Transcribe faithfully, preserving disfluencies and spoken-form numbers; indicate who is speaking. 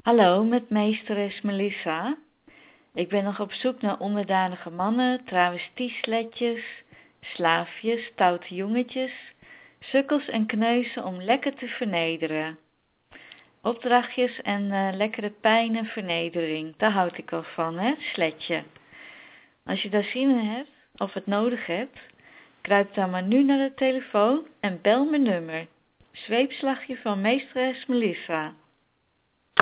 Speaker 1: Hallo, met meesteres Melissa. Ik ben nog op zoek naar onderdanige mannen, travestiesletjes, slaafjes, stoute jongetjes, sukkels en kneuzen om lekker te vernederen. Opdrachtjes en uh, lekkere pijn en vernedering, daar houd ik al van, hè, sletje. Als je daar zin in hebt, of het nodig hebt, kruip dan maar nu naar de telefoon en bel mijn nummer. Zweepslagje van meesteres Melissa.